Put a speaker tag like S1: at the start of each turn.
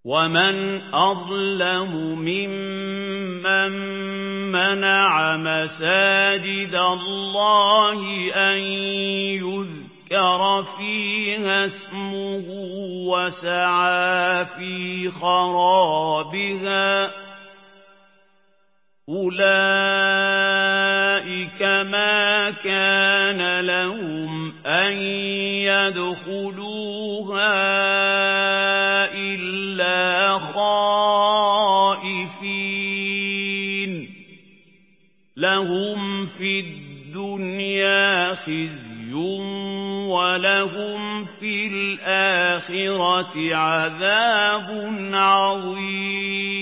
S1: وَمَنْ أَظْلَمُ مِمَّن مَّنَعَ مَسَاجِدَ اللَّهِ أَن يُذْكَرَ فِيهَا اسْمُهُ وَسَعَىٰ فِي خَرَابِهَا ۚ أُولَٰئِكَ مَا كَانَ لَهُمْ أَن يَدْخُلُوهَا إِلَّا خَائِفِينَ ۚ لَهُمْ فِي الدُّنْيَا خِزْيٌ وَلَهُمْ فِي الْآخِرَةِ عَذَابٌ عَظِيمٌ.